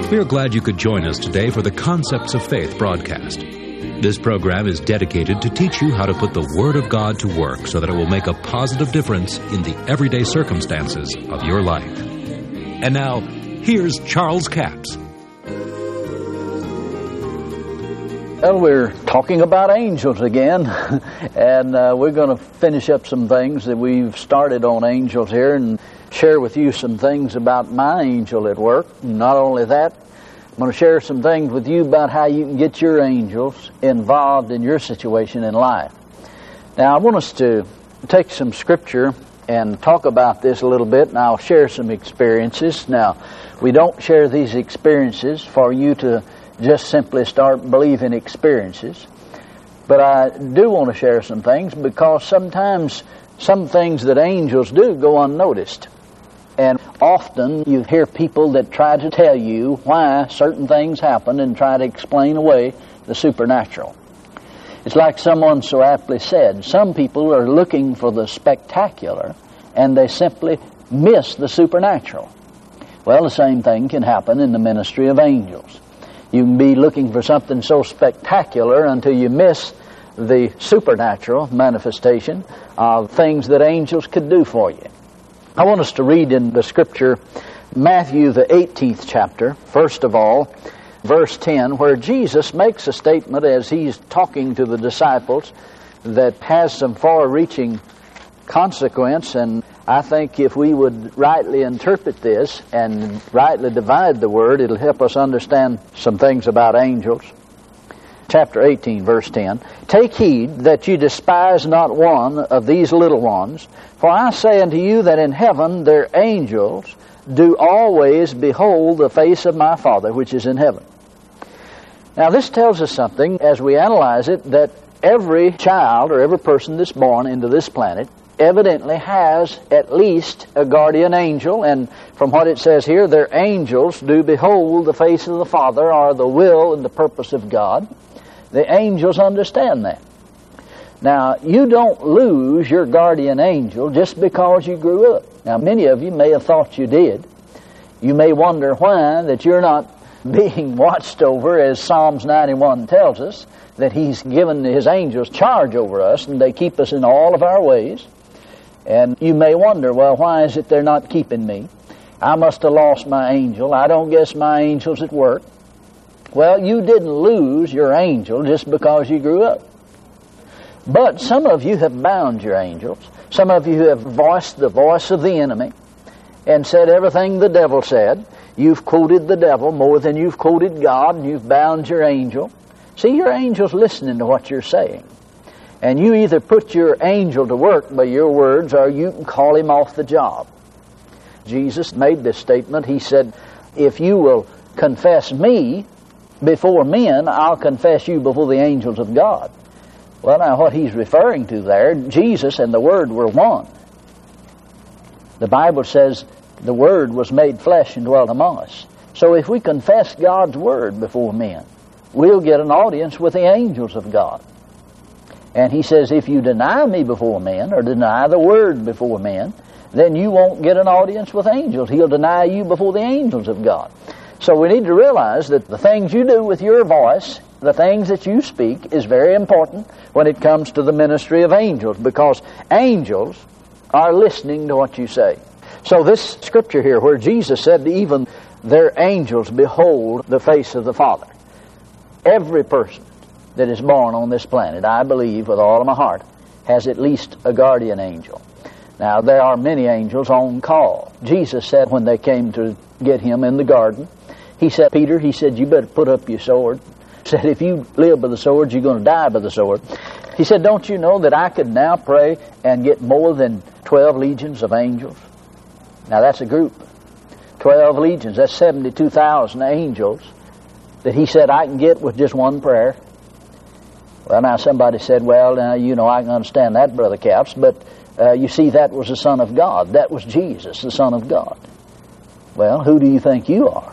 We are glad you could join us today for the Concepts of Faith broadcast. This program is dedicated to teach you how to put the Word of God to work so that it will make a positive difference in the everyday circumstances of your life. And now, here's Charles Capps. Well, we're talking about angels again, and we're going to finish up some things that we've started on angels here and share with you some things about my angel at work. Not only that, I'm going to share some things with you about how you can get your angels involved in your situation in life. Now, I want us to take some scripture and talk about this a little bit, and I'll share some experiences. Now, we don't share these experiences for you to just simply start believing experiences. But I do want to share some things because sometimes some things that angels do go unnoticed. And often you hear people that try to tell you why certain things happen and try to explain away the supernatural. It's like someone so aptly said, some people are looking for the spectacular and they simply miss the supernatural. Well, the same thing can happen in the ministry of angels. You can be looking for something so spectacular until you miss the supernatural manifestation of things that angels could do for you. I want us to read in the scripture Matthew the 18th chapter, first of all, verse 10, where Jesus makes a statement as he's talking to the disciples that has some far-reaching consequence, and I think if we would rightly interpret this and rightly divide the word, it'll help us understand some things about angels. Chapter 18, verse 10, "Take heed that you despise not one of these little ones, for I say unto you that in heaven their angels do always behold the face of my Father which is in heaven." Now this tells us something as we analyze it, that every child or every person that's born into this planet evidently has at least a guardian angel, and from what it says here, their angels do behold the face of the Father, or the will and the purpose of God. The angels understand that. Now, you don't lose your guardian angel just because you grew up. Now, many of you may have thought you did. You may wonder why that you're not being watched over, as Psalms 91 tells us, that He's given His angels charge over us, and they keep us in all of our ways. And you may wonder, well, why is it they're not keeping me? I must have lost my angel. I don't guess my angel's at work. Well, you didn't lose your angel just because you grew up. But some of you have bound your angels. Some of you have voiced the voice of the enemy and said everything the devil said. You've quoted the devil more than you've quoted God, and you've bound your angel. See, your angel's listening to what you're saying. And you either put your angel to work by your words, or you can call him off the job. Jesus made this statement. He said, if you will confess me before men, I'll confess you before the angels of God. Well, now what he's referring to there, Jesus and the Word were one. The Bible says the Word was made flesh and dwelt among us. So if we confess God's Word before men, we'll get an audience with the angels of God. And he says, if you deny me before men, or deny the Word before men, then you won't get an audience with angels. He'll deny you before the angels of God. So we need to realize that the things you do with your voice, the things that you speak, is very important when it comes to the ministry of angels, because angels are listening to what you say. So this scripture here, where Jesus said, even their angels behold the face of the Father. Every person that is born on this planet, I believe with all of my heart, has at least a guardian angel. Now, there are many angels on call. Jesus said when they came to get him in the garden, he said, Peter, he said, you better put up your sword. He said, if you live by the sword, you're going to die by the sword. He said, don't you know that I could now pray and get more than 12 legions of angels? Now, that's a group. 12 legions, that's 72,000 angels that he said I can get with just one prayer. Well, now somebody said, well, now, you know, I can understand that, Brother Capps, but you see, that was the Son of God. That was Jesus, the Son of God. Well, who do you think you are?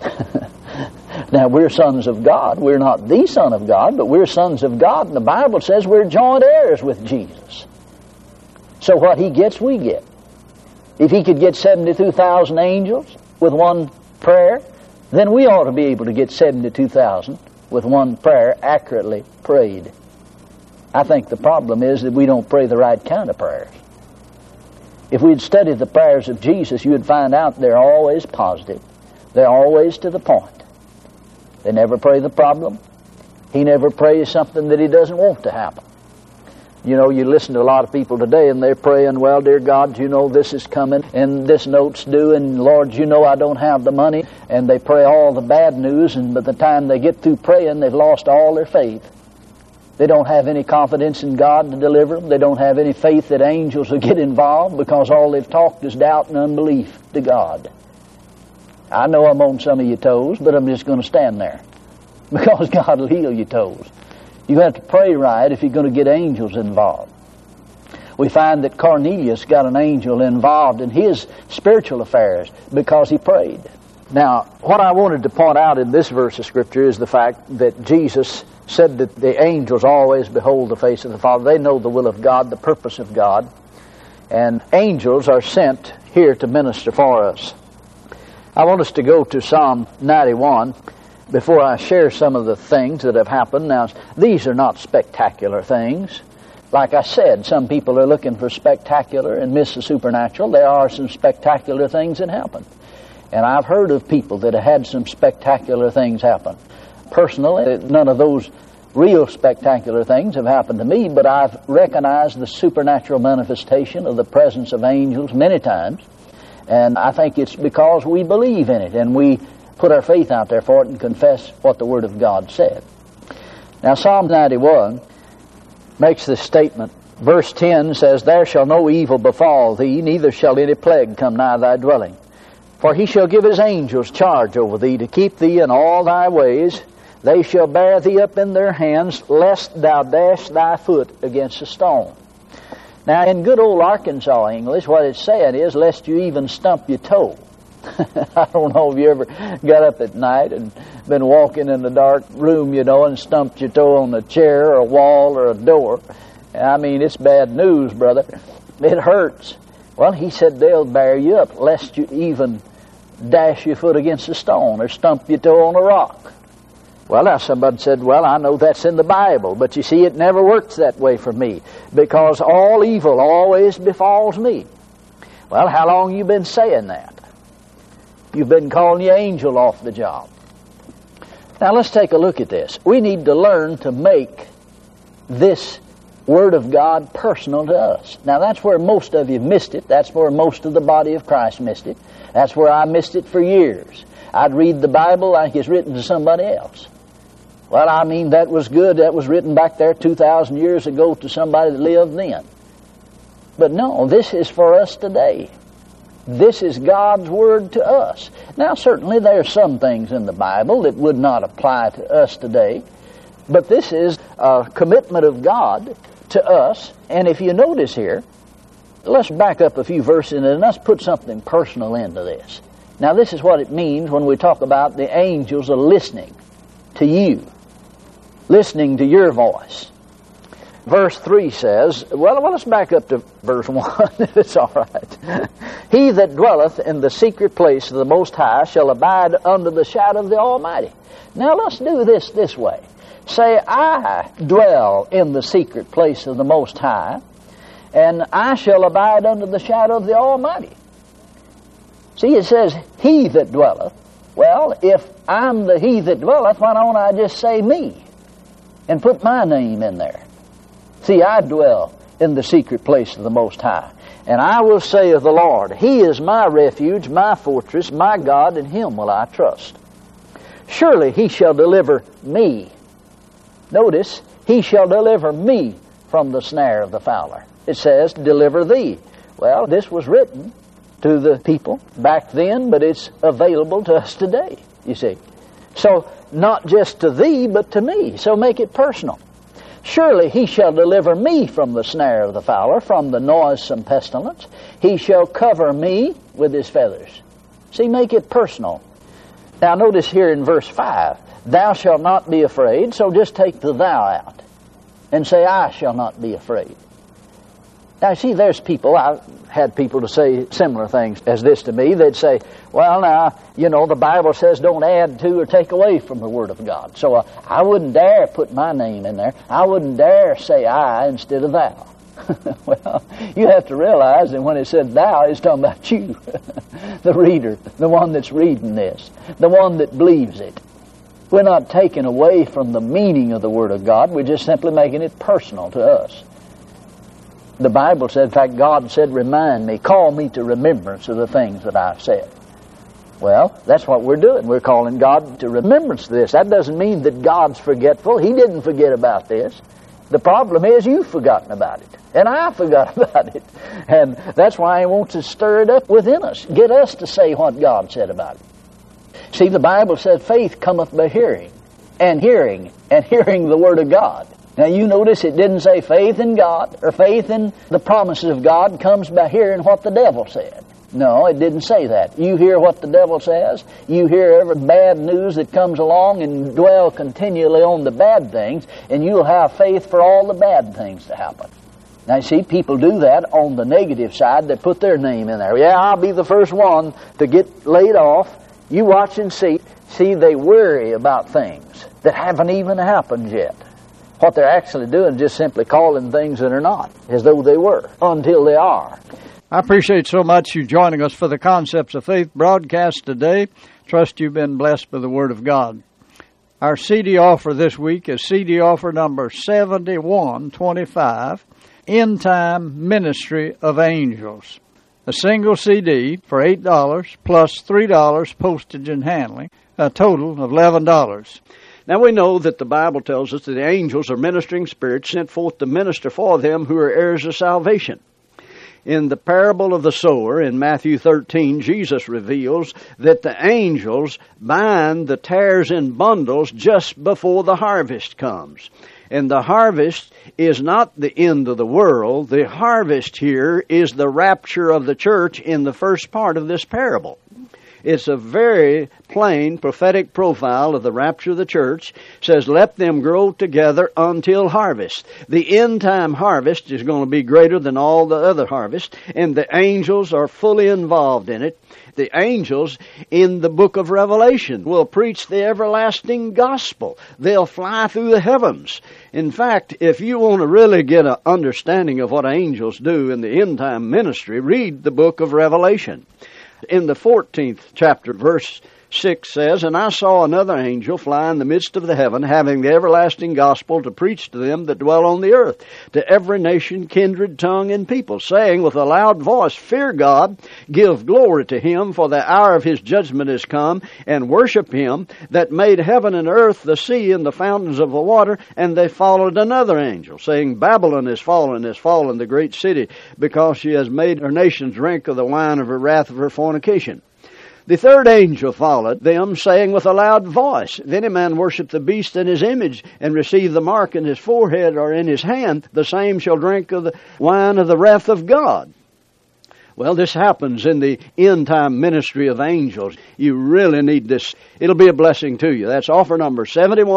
Now, we're sons of God. We're not the Son of God, but we're sons of God, and the Bible says we're joint heirs with Jesus. So what he gets, we get. If he could get 72,000 angels with one prayer, then we ought to be able to get 72,000 with one prayer accurately prayed. I think the problem is that we don't pray the right kind of prayers. If we'd studied the prayers of Jesus, you would find out they're always positive. They're always to the point. They never pray the problem. He never prays something that he doesn't want to happen. You know, you listen to a lot of people today and they're praying, well, dear God, you know this is coming and this note's due, and Lord, you know I don't have the money. And they pray all the bad news, and by the time they get through praying, they've lost all their faith. They don't have any confidence in God to deliver them. They don't have any faith that angels will get involved, because all they've talked is doubt and unbelief to God. I know I'm on some of your toes, but I'm just going to stand there, because God will heal your toes. You have to pray right if you're going to get angels involved. We find that Cornelius got an angel involved in his spiritual affairs because he prayed. Now, what I wanted to point out in this verse of Scripture is the fact that Jesus said that the angels always behold the face of the Father. They know the will of God, the purpose of God. And angels are sent here to minister for us. I want us to go to Psalm 91 before I share some of the things that have happened. Now, these are not spectacular things. Like I said, some people are looking for spectacular and miss the supernatural. There are some spectacular things that happen. And I've heard of people that have had some spectacular things happen. Personally, none of those real spectacular things have happened to me, but I've recognized the supernatural manifestation of the presence of angels many times. And I think it's because we believe in it and we put our faith out there for it and confess what the Word of God said. Now, Psalm 91 makes this statement. Verse 10 says, there shall no evil befall thee, neither shall any plague come nigh thy dwelling. For he shall give his angels charge over thee, to keep thee in all thy ways. They shall bear thee up in their hands, lest thou dash thy foot against a stone. Now, in good old Arkansas English, what it's saying is, lest you even stump your toe. I don't know if you ever got up at night and been walking in the dark room, you know, and stumped your toe on a chair or a wall or a door. I mean, it's bad news, brother. It hurts. Well, he said they'll bear you up, lest you even dash your foot against a stone or stump your toe on a rock. Well, now somebody said, well, I know that's in the Bible, but you see, it never works that way for me, because all evil always befalls me. Well, how long you been saying that? You've been calling your angel off the job. Now let's take a look at this. We need to learn to make this Word of God personal to us. Now that's where most of you missed it. That's where most of the body of Christ missed it. That's where I missed it for years. I'd read the Bible like it's written to somebody else. Well, I mean, that was good. That was written back there 2,000 years ago to somebody that lived then. But no, this is for us today. This is God's Word to us. Now, certainly there are some things in the Bible that would not apply to us today, but this is a commitment of God to us. And if you notice here, let's back up a few verses and let's put something personal into this. Now, this is what it means when we talk about the angels are listening to you, listening to your voice. Verse 3 says, well, let's back up to verse 1, if it's all right. He that dwelleth in the secret place of the Most High shall abide under the shadow of the Almighty. Now let's do this way. Say, I dwell in the secret place of the Most High, and I shall abide under the shadow of the Almighty. See, it says, he that dwelleth. Well, if I'm the he that dwelleth, why don't I just say me and put my name in there? See, I dwell in the secret place of the Most High. And I will say of the Lord, He is my refuge, my fortress, my God, in Him will I trust. Surely He shall deliver me. Notice, He shall deliver me from the snare of the fowler. It says, deliver thee. Well, this was written to the people back then, but it's available to us today, you see. So, not just to thee, but to me. So make it personal. Surely He shall deliver me from the snare of the fowler, from the noisome pestilence. He shall cover me with His feathers. See, make it personal. Now notice here in verse 5, thou shalt not be afraid, so just take the thou out and say, I shall not be afraid. Now see, there's people, I had people to say similar things as this to me. They'd say, well, now, the Bible says don't add to or take away from the Word of God. So I wouldn't dare put my name in there. I wouldn't dare say I instead of thou. Well, you have to realize that when it said thou, it's talking about you, the reader, the one that's reading this, the one that believes it. We're not taking away from the meaning of the Word of God. We're just simply making it personal to us. The Bible said, in fact, God said, remind me, call me to remembrance of the things that I've said. Well, that's what we're doing. We're calling God to remembrance of this. That doesn't mean that God's forgetful. He didn't forget about this. The problem is you've forgotten about it. And I forgot about it. And that's why He wants to stir it up within us. Get us to say what God said about it. See, the Bible said faith cometh by hearing, and hearing the Word of God. Now you notice it didn't say faith in God, or faith in the promises of God comes by hearing what the devil said. No, it didn't say that. You hear what the devil says, you hear every bad news that comes along and dwell continually on the bad things, and you'll have faith for all the bad things to happen. Now, you see, people do that on the negative side. They put their name in there. Yeah, I'll be the first one to get laid off. You watch and see. See, they worry about things that haven't even happened yet. What they're actually doing is just simply calling things that are not, as though they were, until they are. I appreciate so much you joining us for the Concepts of Faith broadcast today. Trust you've been blessed by the Word of God. Our CD offer this week is CD offer number 7125, End Time Ministry of Angels. A single CD for $8 plus $3 postage and handling, a total of $11. Now we know that the Bible tells us that the angels are ministering spirits sent forth to minister for them who are heirs of salvation. In the parable of the sower in Matthew 13, Jesus reveals that the angels bind the tares in bundles just before the harvest comes. And the harvest is not the end of the world. The harvest here is the rapture of the church in the first part of this parable. It's a very plain prophetic profile of the rapture of the church. It says, let them grow together until harvest. The end time harvest is going to be greater than all the other harvest, and the angels are fully involved in it. The angels in the book of Revelation will preach the everlasting gospel. They'll fly through the heavens. In fact, if you want to really get an understanding of what angels do in the end time ministry, read the book of Revelation. In the 14th chapter, verse 6 says, and I saw another angel fly in the midst of the heaven, having the everlasting gospel to preach to them that dwell on the earth, to every nation, kindred, tongue, and people, saying with a loud voice, fear God, give glory to Him, for the hour of His judgment is come, and worship Him that made heaven and earth, the sea, and the fountains of the water. And they followed another angel, saying, Babylon is fallen, the great city, because she has made her nations drink of the wine of her wrath of her fornication. The third angel followed them, saying with a loud voice, if any man worship the beast in his image, and receive the mark in his forehead or in his hand, the same shall drink of the wine of the wrath of God. Well, this happens in the end-time ministry of angels. You really need this. It'll be a blessing to you. That's offer number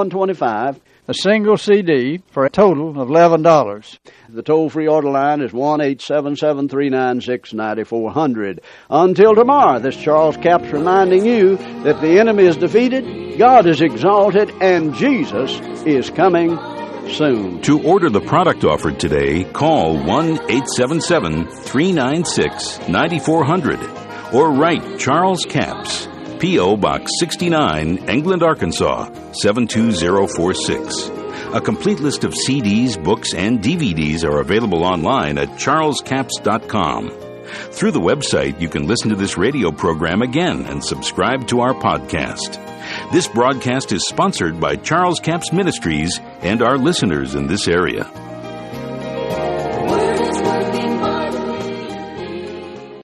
7125. A single CD for a total of $11. The toll-free order line is 1-877-396-9400. Until tomorrow, this Charles Capps reminding you that the enemy is defeated, God is exalted, and Jesus is coming soon. To order the product offered today, call 1-877-396-9400 or write Charles Capps, P.O. Box 69, England, Arkansas, 72046. A complete list of CDs, books, and DVDs are available online at charlescapps.com. Through the website, you can listen to this radio program again and subscribe to our podcast. This broadcast is sponsored by Charles Capps Ministries and our listeners in this area.